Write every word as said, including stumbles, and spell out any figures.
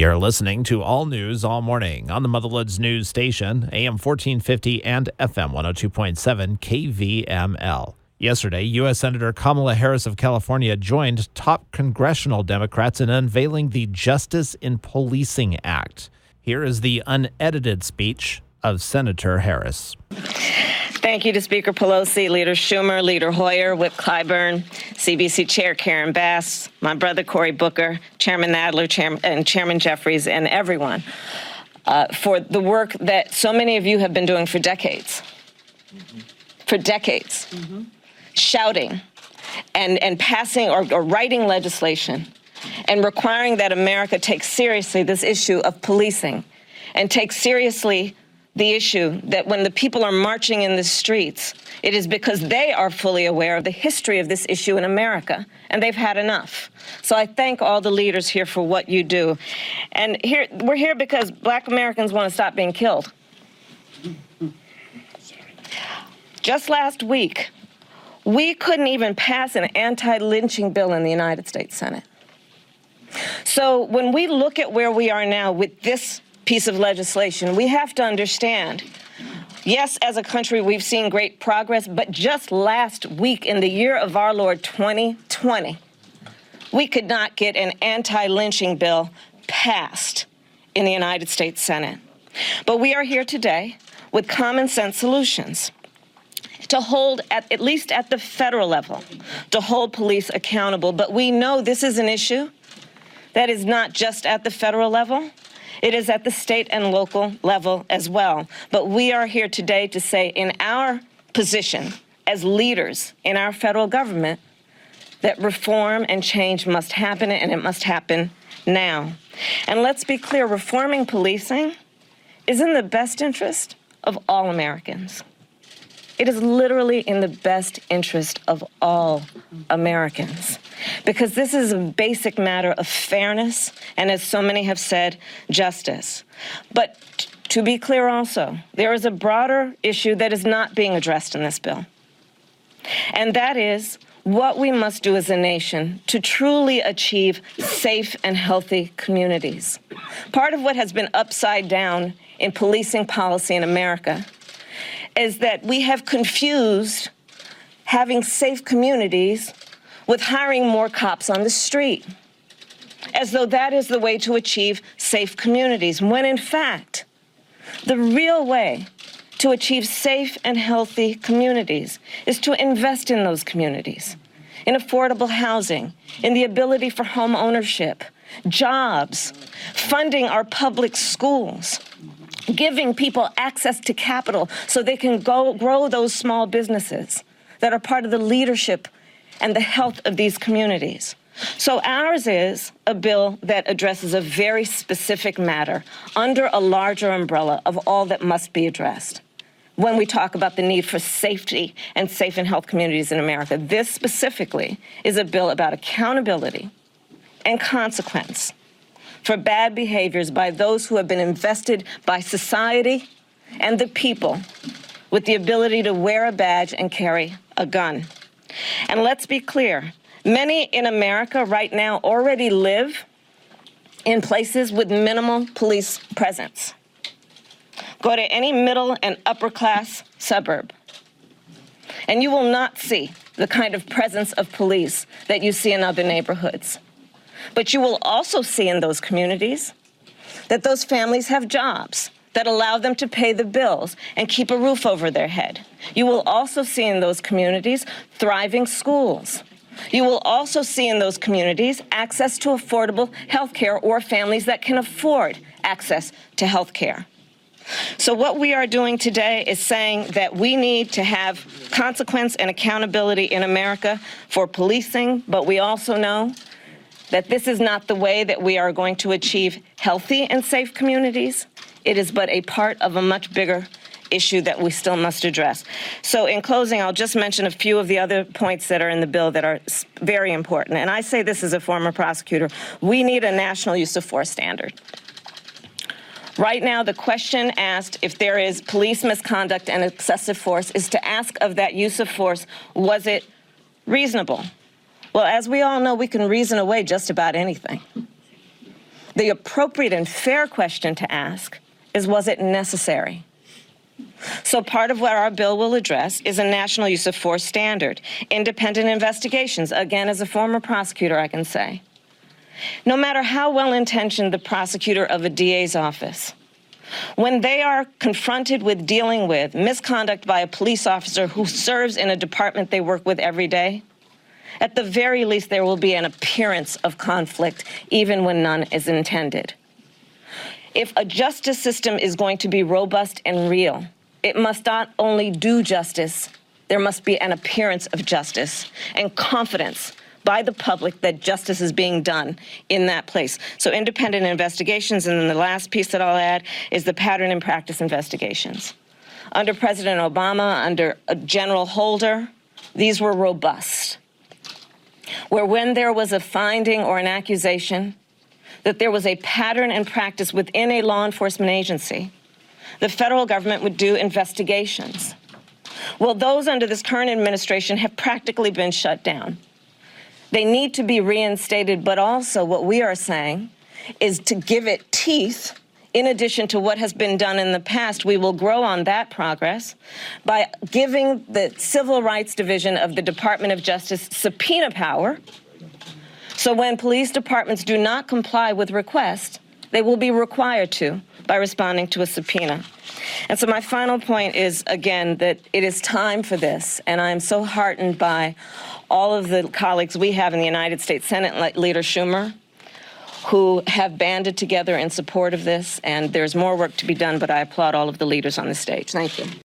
You're listening to All News All Morning on the Motherloods News Station, A M fourteen fifty and F M one oh two point seven K V M L. Yesterday, U S Senator Kamala Harris of California joined top congressional Democrats in unveiling the Justice in Policing Act. Here is the unedited speech of Senator Harris. Thank you to Speaker Pelosi, Leader Schumer, Leader Hoyer, Whip Clyburn, C B C Chair Karen Bass, my brother Cory Booker, Chairman Nadler, Chairman, and Chairman Jeffries, and everyone uh, for the work that so many of you have been doing for decades. Mm-hmm. For decades. Mm-hmm. Shouting and, and passing or, or writing legislation and requiring that America take seriously this issue of policing and take seriously the issue that when the people are marching in the streets, it is because they are fully aware of the history of this issue in America, and they've had enough. So I thank all the leaders here for what you do. And here we're here because Black Americans want to stop being killed. Just last week, we couldn't even pass an anti-lynching bill in the United States Senate. So when we look at where we are now with this piece of legislation, we have to understand, yes, as a country, we've seen great progress, but just last week in the year of our Lord twenty twenty, we could not get an anti-lynching bill passed in the United States Senate. But we are here today with common sense solutions to hold, at, at least at the federal level, to hold police accountable. But we know this is an issue that is not just at the federal level. It is at the state and local level as well. But we are here today to say in our position as leaders in our federal government that reform and change must happen, and it must happen now. And let's be clear, reforming policing is in the best interest of all Americans. It is literally in the best interest of all Americans, because this is a basic matter of fairness and, as so many have said, justice. But t- to be clear also, there is a broader issue that is not being addressed in this bill, and that is what we must do as a nation to truly achieve safe and healthy communities. Part of what has been upside down in policing policy in America is that we have confused having safe communities with hiring more cops on the street, as though that is the way to achieve safe communities, when in fact, the real way to achieve safe and healthy communities is to invest in those communities, in affordable housing, in the ability for home ownership, jobs, funding our public schools, giving people access to capital so they can go grow those small businesses that are part of the leadership and the health of these communities. So ours is a bill that addresses a very specific matter under a larger umbrella of all that must be addressed when we talk about the need for safety and safe and health communities in America. This specifically is a bill about accountability and consequence for bad behaviors by those who have been invested by society and the people with the ability to wear a badge and carry a gun. And let's be clear, many in America right now already live in places with minimal police presence. Go to any middle and upper class suburb, and you will not see the kind of presence of police that you see in other neighborhoods. But you will also see in those communities that those families have jobs that allow them to pay the bills and keep a roof over their head. You will also see in those communities thriving schools. You will also see in those communities access to affordable health care, or families that can afford access to health care. So what we are doing today is saying that we need to have consequence and accountability in America for policing, but we also know that this is not the way that we are going to achieve healthy and safe communities. It is but a part of a much bigger issue that we still must address. So in closing, I'll just mention a few of the other points that are in the bill that are very important. And I say this as a former prosecutor. We need a national use of force standard. Right now, the question asked if there is police misconduct and excessive force is to ask of that use of force, was it reasonable? Well, as we all know, we can reason away just about anything. The appropriate and fair question to ask is, was it necessary? So part of what our bill will address is a national use of force standard, independent investigations. Again, as a former prosecutor, I can say, no matter how well-intentioned the prosecutor of a D A's office, when they are confronted with dealing with misconduct by a police officer who serves in a department they work with every day, at the very least, there will be an appearance of conflict, even when none is intended. If a justice system is going to be robust and real, it must not only do justice, there must be an appearance of justice and confidence by the public that justice is being done in that place. So independent investigations, and then the last piece that I'll add is the pattern and practice investigations. Under President Obama, under General Holder, these were robust, where when there was a finding or an accusation that there was a pattern and practice within a law enforcement agency, the federal government would do investigations. Well, those under this current administration have practically been shut down. They need to be reinstated, but also what we are saying is to give it teeth. In addition to what has been done in the past, we will grow on that progress by giving the Civil Rights Division of the Department of Justice subpoena power. So when police departments do not comply with requests, they will be required to by responding to a subpoena. And so my final point is, again, that it is time for this, and I am so heartened by all of the colleagues we have in the United States Senate, like Leader Schumer, who have banded together in support of this, and there's more work to be done, but I applaud all of the leaders on the stage. Thank you.